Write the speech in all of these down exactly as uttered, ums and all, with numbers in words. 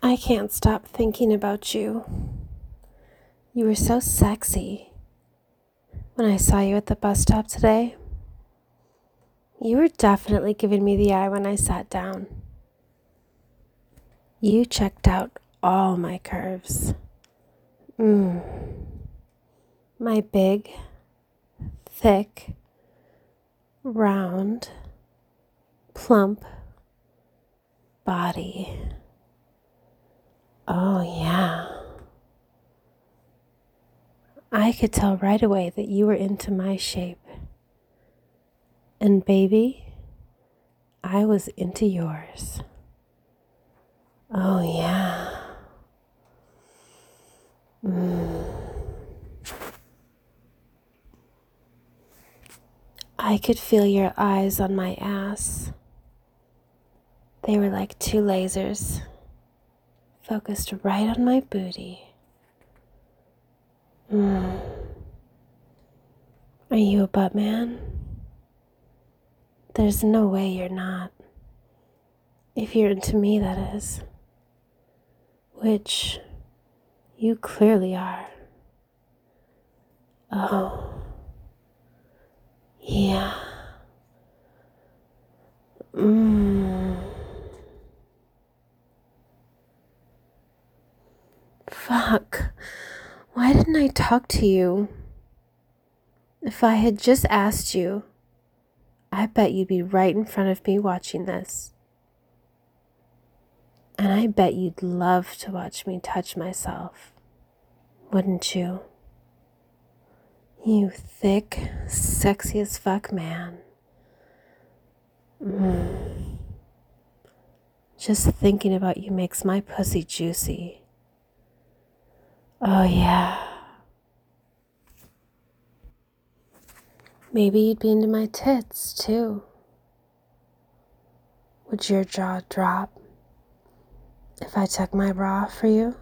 I can't stop thinking about you. You were so sexy when I saw you at the bus stop today. You were definitely giving me the eye when I sat down. You checked out all my curves. Mmm. My big, thick, round, plump body. Oh, yeah. I could tell right away that you were into my shape. And baby, I was into yours. Oh, yeah. Mm. I could feel your eyes on my ass. They were like two lasers, focused right on my booty. Mm. Are you a butt man? There's no way you're not. If you're into me, that is. Which you clearly are. Oh. Yeah. Mmm. Fuck. Why didn't I talk to you? If I had just asked you, I bet you'd be right in front of me watching this. And I bet you'd love to watch me touch myself. Wouldn't you? You thick, sexy as fuck man. Mm. Just thinking about you makes my pussy juicy. Oh yeah. Maybe you'd be into my tits too. Would your jaw drop if I took my bra off for you?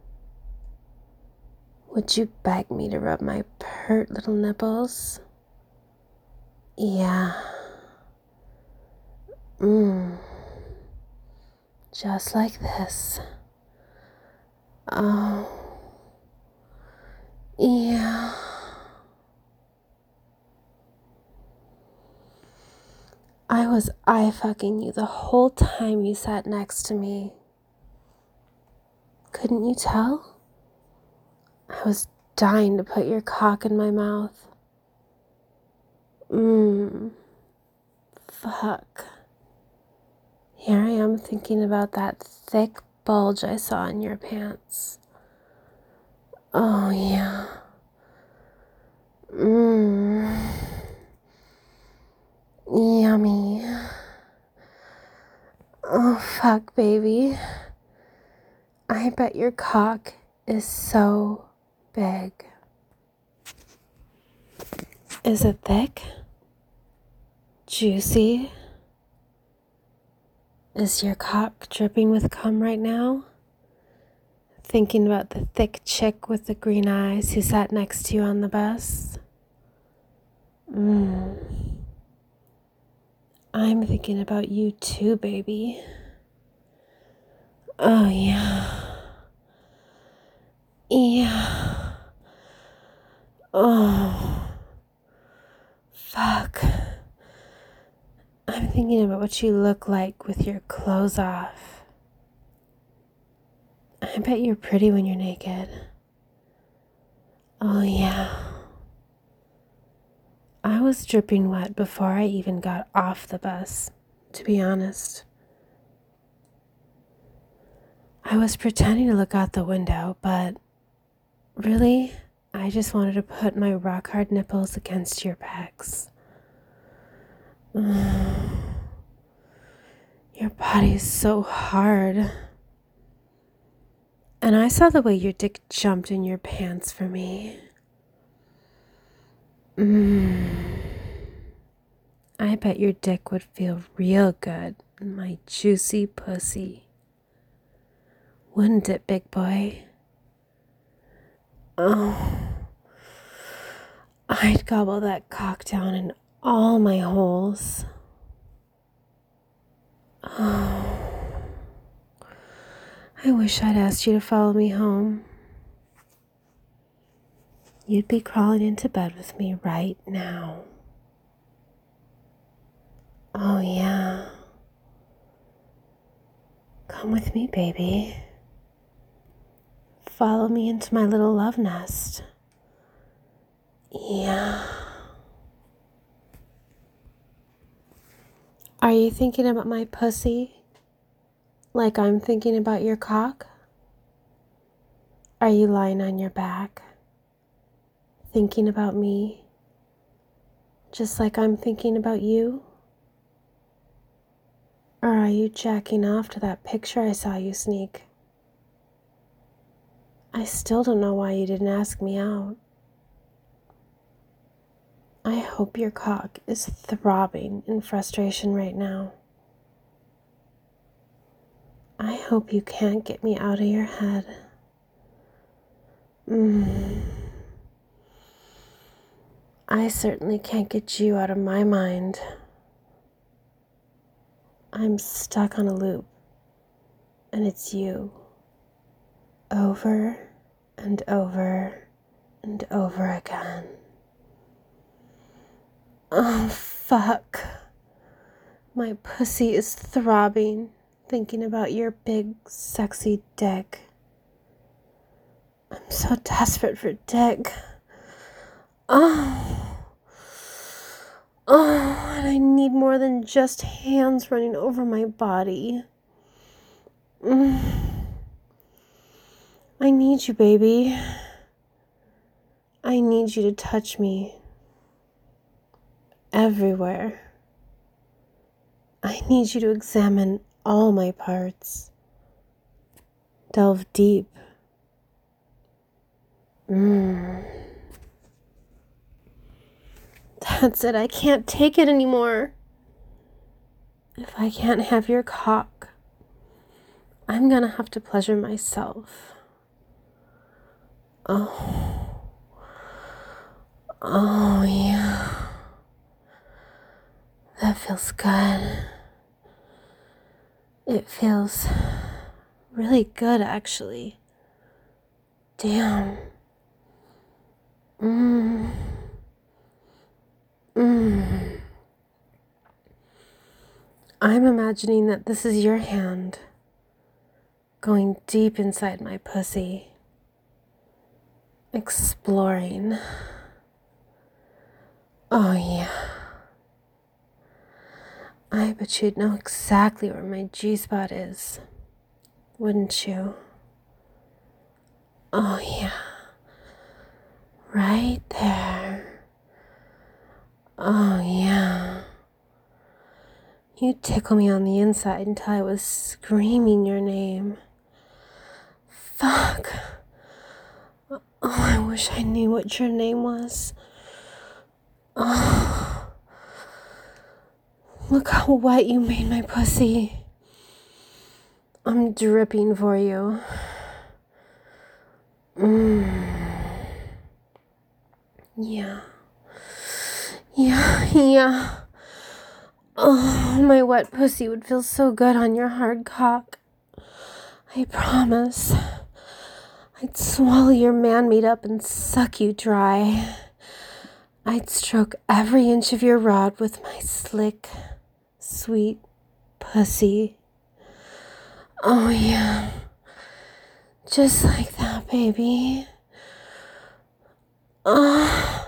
Would you beg me to rub my pert little nipples? Yeah. Mmm. Just like this. Oh. Yeah. I was eye fucking you the whole time you sat next to me. Couldn't you tell? I was dying to put your cock in my mouth. Mmm. Fuck. Here I am thinking about that thick bulge I saw in your pants. Oh, yeah. Mmm. Yummy. Oh, fuck, baby. I bet your cock is so big. Is it thick? Juicy? Is your cock dripping with cum right now? Thinking about the thick chick with the green eyes who sat next to you on the bus? Mmm. I'm thinking about you too, baby. Oh, yeah. Yeah. Oh. Fuck. I'm thinking about what you look like with your clothes off. I bet you're pretty when you're naked. Oh, yeah. I was dripping wet before I even got off the bus, to be honest. I was pretending to look out the window, but really, I just wanted to put my rock-hard nipples against your pecs. Your body's so hard. And I saw the way your dick jumped in your pants for me. Mmm. I bet your dick would feel real good in my juicy pussy. Wouldn't it, big boy? Oh. I'd gobble that cock down in all my holes. Oh. I wish I'd asked you to follow me home. You'd be crawling into bed with me right now. Oh, yeah. Come with me, baby. Follow me into my little love nest. Yeah. Are you thinking about my pussy like I'm thinking about your cock? Are you lying on your back, thinking about me, just like I'm thinking about you? Or are you jacking off to that picture I saw you sneak? I still don't know why you didn't ask me out. I hope your cock is throbbing in frustration right now. I hope you can't get me out of your head. Mm. I certainly can't get you out of my mind. I'm stuck on a loop, and it's you. Over and over and over again. Oh, fuck. My pussy is throbbing, thinking about your big, sexy dick. I'm so desperate for dick. Oh. Oh, and I need more than just hands running over my body. Mm. I need you, baby. I need you to touch me. Everywhere. I need you to examine all my parts. Delve deep. Mm. That's it. I can't take it anymore. If I can't have your cock, I'm gonna have to pleasure myself. Oh. Oh, yeah. That feels good. It feels really good, actually. Damn. Mmm. Mmm. I'm imagining that this is your hand going deep inside my pussy, exploring. Oh, yeah. I bet you'd know exactly where my G-spot is, wouldn't you? Oh, yeah. Right there. Oh, yeah. You tickle me on the inside until I was screaming your name. Fuck. Oh, I wish I knew what your name was. Oh. Look how wet you made my pussy. I'm dripping for you. Mmm. Yeah. Yeah, yeah. Oh, my wet pussy would feel so good on your hard cock. I promise. I'd swallow your man-meat up and suck you dry. I'd stroke every inch of your rod with my slick, sweet pussy. Oh, yeah. Just like that, baby. Oh.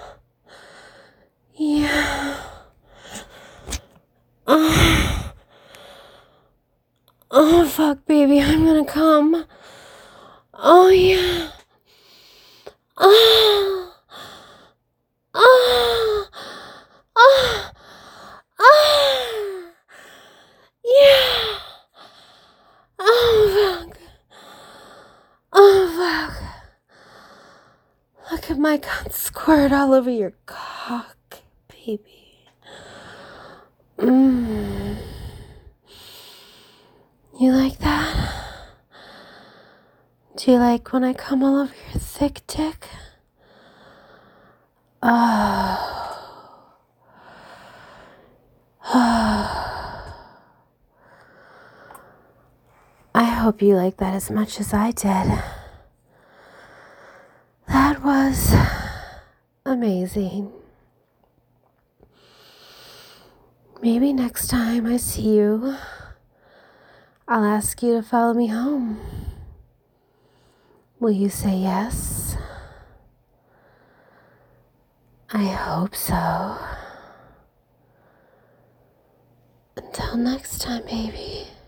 Yeah. Oh. Oh, fuck, baby. I'm gonna come. Oh, yeah. Oh. Oh. Oh. Oh. Yeah. Oh, fuck. Oh, fuck. Look at my cunt squirt all over your cock, baby. Mmm. You like that? Do you like when I come all over your thick dick? Oh. Oh. I hope you like that as much as I did. That was amazing. Maybe next time I see you, I'll ask you to follow me home. Will you say yes? I hope so. Until next time, baby.